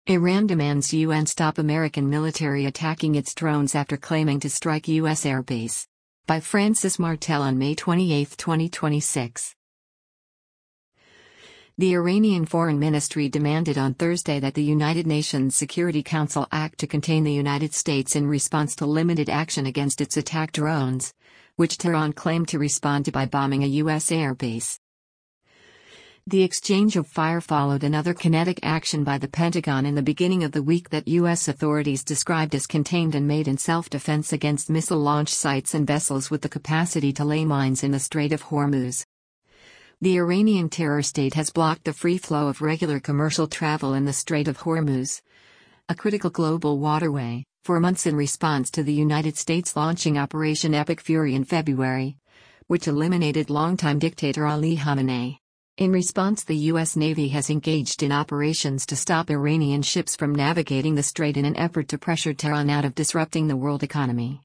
Iran demands UN stop American military attacking its drones after claiming to strike U.S. airbase. By Francis Martel on May 28, 2026. The Iranian Foreign Ministry demanded on Thursday that the United Nations Security Council act to contain the United States in response to limited action against its attack drones, which Tehran claimed to respond to by bombing a U.S. airbase. The exchange of fire followed another kinetic action by the Pentagon in the beginning of the week that U.S. authorities described as contained and made in self-defense against missile launch sites and vessels with the capacity to lay mines in the Strait of Hormuz. The Iranian terror state has blocked the free flow of regular commercial travel in the Strait of Hormuz, a critical global waterway, for months in response to the United States launching Operation Epic Fury in February, which eliminated longtime dictator Ali Khamenei. In response, the U.S. Navy has engaged in operations to stop Iranian ships from navigating the strait in an effort to pressure Tehran out of disrupting the world economy.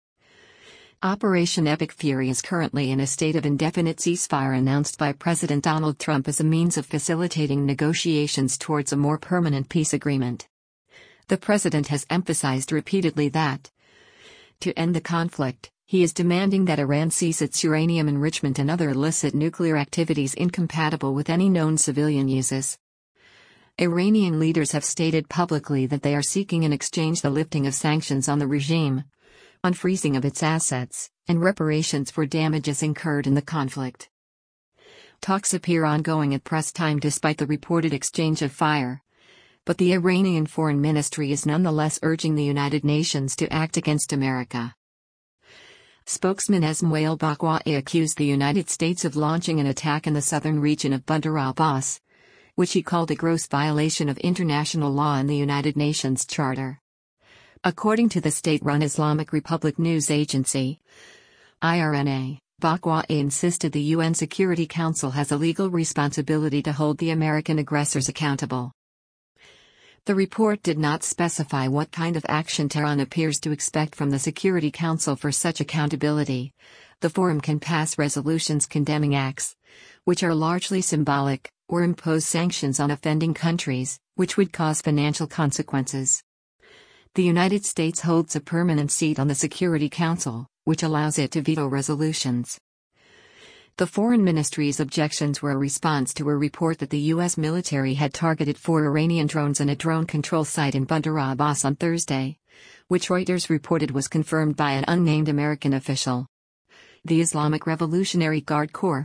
Operation Epic Fury is currently in a state of indefinite ceasefire announced by President Donald Trump as a means of facilitating negotiations towards a more permanent peace agreement. The president has emphasized repeatedly that, to end the conflict, he is demanding that Iran cease its uranium enrichment and other illicit nuclear activities incompatible with any known civilian uses. Iranian leaders have stated publicly that they are seeking in exchange the lifting of sanctions on the regime, unfreezing of its assets, and reparations for damages incurred in the conflict. Talks appear ongoing at press time despite the reported exchange of fire, but the Iranian Foreign Ministry is nonetheless urging the United Nations to act against America. Spokesman Esmail Baqai accused the United States of launching an attack in the southern region of Bandar Abbas, which he called a gross violation of international law and the United Nations Charter. According to the state-run Islamic Republic News Agency, IRNA, Baqai insisted the UN Security Council has a legal responsibility to hold the American aggressors accountable. The report did not specify what kind of action Tehran appears to expect from the Security Council for such accountability. The forum can pass resolutions condemning acts, which are largely symbolic, or impose sanctions on offending countries, which would cause financial consequences. The United States holds a permanent seat on the Security Council, which allows it to veto resolutions. The Foreign Ministry's objections were a response to a report that the U.S. military had targeted 4 Iranian drones in a drone control site in Bandar Abbas on Thursday, which Reuters reported was confirmed by an unnamed American official. The Islamic Revolutionary Guard Corps,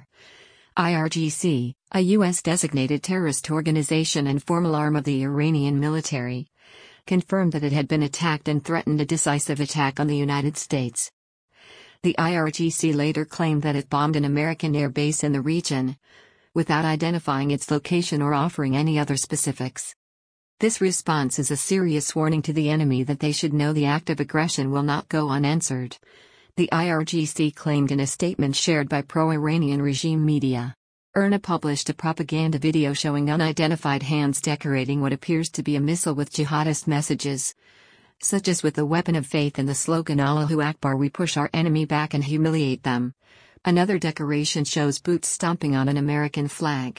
IRGC, a U.S.-designated terrorist organization and formal arm of the Iranian military, confirmed that it had been attacked and threatened a decisive attack on the United States. The IRGC later claimed that it bombed an American air base in the region, without identifying its location or offering any other specifics. This response is a serious warning to the enemy that they should know the act of aggression will not go unanswered, the IRGC claimed in a statement shared by pro-Iranian regime media. IRNA published a propaganda video showing unidentified hands decorating what appears to be a missile with jihadist messages, such as with the weapon of faith and the slogan Allahu Akbar, we push our enemy back and humiliate them. Another decoration shows boots stomping on an American flag.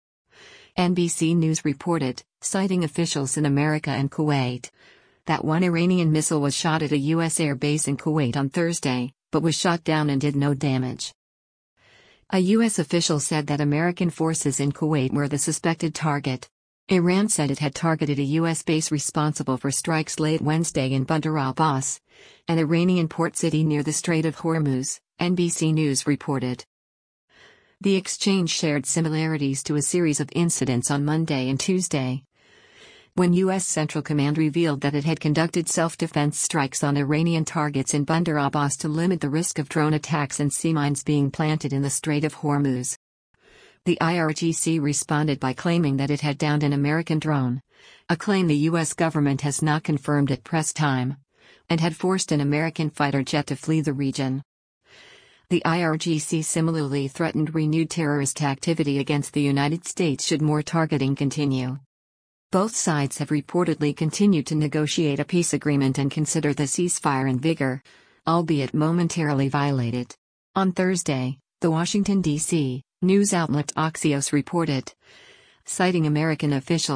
NBC News reported, citing officials in America and Kuwait, that one Iranian missile was shot at a U.S. air base in Kuwait on Thursday, but was shot down and did no damage. A U.S. official said that American forces in Kuwait were the suspected target. Iran said it had targeted a U.S. base responsible for strikes late Wednesday in Bandar Abbas, an Iranian port city near the Strait of Hormuz, NBC News reported. The exchange shared similarities to a series of incidents on Monday and Tuesday, when U.S. Central Command revealed that it had conducted self-defense strikes on Iranian targets in Bandar Abbas to limit the risk of drone attacks and sea mines being planted in the Strait of Hormuz. The IRGC responded by claiming that it had downed an American drone, a claim the U.S. government has not confirmed at press time, and had forced an American fighter jet to flee the region. The IRGC similarly threatened renewed terrorist activity against the United States should more targeting continue. Both sides have reportedly continued to negotiate a peace agreement and consider the ceasefire in vigor, albeit momentarily violated. On Thursday, the Washington, D.C. news outlet Axios reported, citing American officials,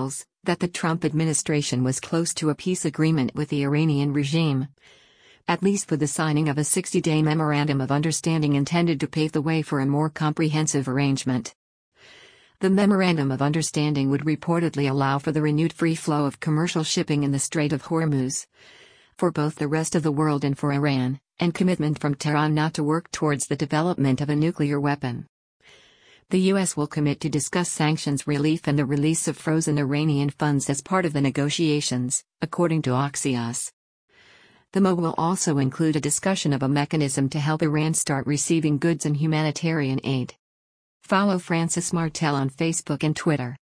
that the Trump administration was close to a peace agreement with the Iranian regime, at least for the signing of a 60-day memorandum of understanding intended to pave the way for a more comprehensive arrangement. The Memorandum of Understanding would reportedly allow for the renewed free flow of commercial shipping in the Strait of Hormuz, for both the rest of the world and for Iran, and commitment from Tehran not to work towards the development of a nuclear weapon. The U.S. will commit to discuss sanctions relief and the release of frozen Iranian funds as part of the negotiations, according to Axios. The MOU will also include a discussion of a mechanism to help Iran start receiving goods and humanitarian aid. Follow Francis Martel on Facebook and Twitter.